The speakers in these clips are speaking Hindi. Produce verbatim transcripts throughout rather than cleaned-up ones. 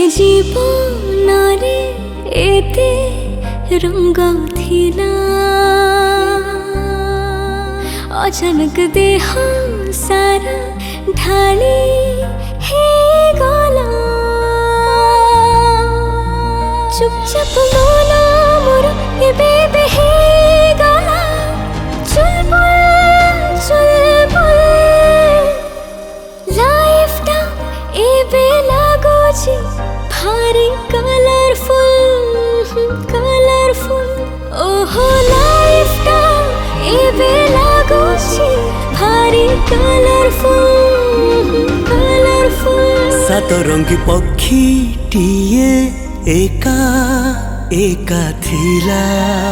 जीवनरे एते रंग थिला अचानक देह सारा ढाली हे गला चुपचाप मोला मोर एबे बेहे गला चुलबुल चुलबुल लाइफ टा एबे लागोची भारी कलरफुल कलरफुल ओहो लाइफ टा एबे लागोची भारी कलरफुल कलरफुल सात रंगी पक्षी टीए एका एका थिला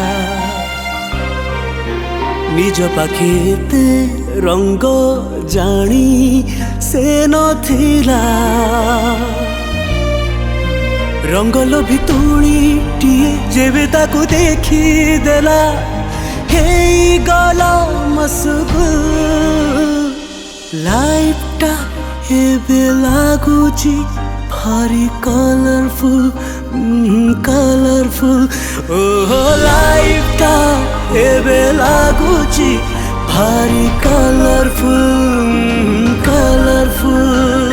निज पाखे एते रंग जानी से नथिला रंग लोभी तुणी टीए जेबे ताकू देखी देला हे गला मसगुल लाइफ टा एबे लागुची भारी कलरफुल कलरफुल ओहो लाइफ टा एबे लागुची भारी कलरफुल कलरफुल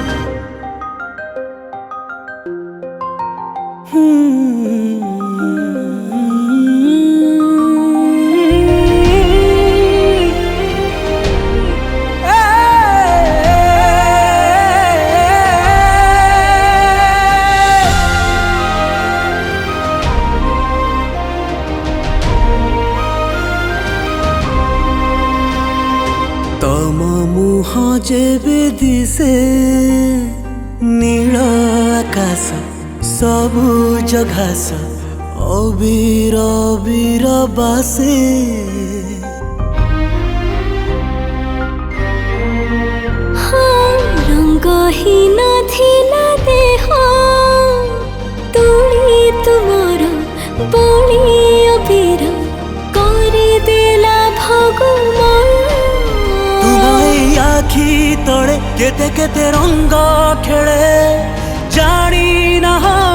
तम मुह जेबे दिसे नील आकाश सबुज घास अबीर अबीर बासे रंगहीन थिला देह तुली तुमर बोली अबीर करदेला भगवान आखी तले केते केते रंग खेले जानी ना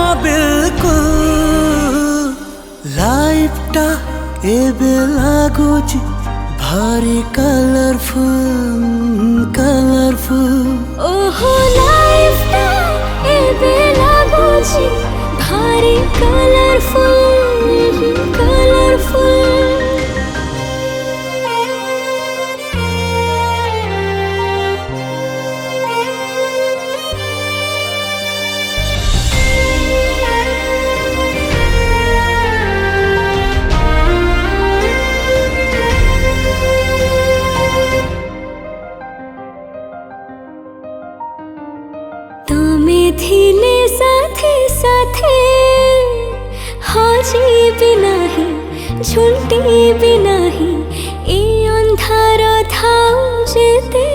बिल्कुल लाइफ टा एबे लागुची भारी कलरफुल कलरफुल ओहो लाइफ टा एबे लागुची भारी कलरफुल कलरफुल थिले साथे साथे हाजी भी नहीं झुलती भी नहीं ए अंधार थाऊ जेते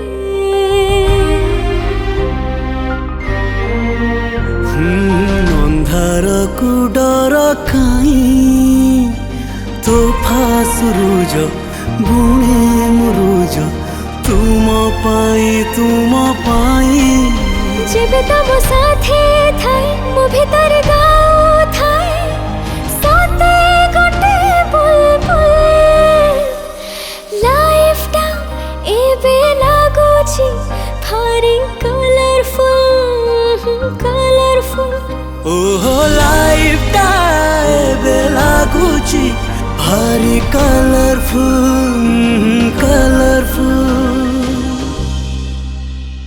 अंधार को डर काई तोफा सुरुज बुणे मुरुज तुम पाई तुम पाई जेबे तब साथे थाए मो भीतर गाओ थाए साथे गोटे बुलबुल लाइफ टा एबे लागुची भारी कलरफुल कलरफुल ओहो लाइफ टा एबे लागुची भारी कलरफुल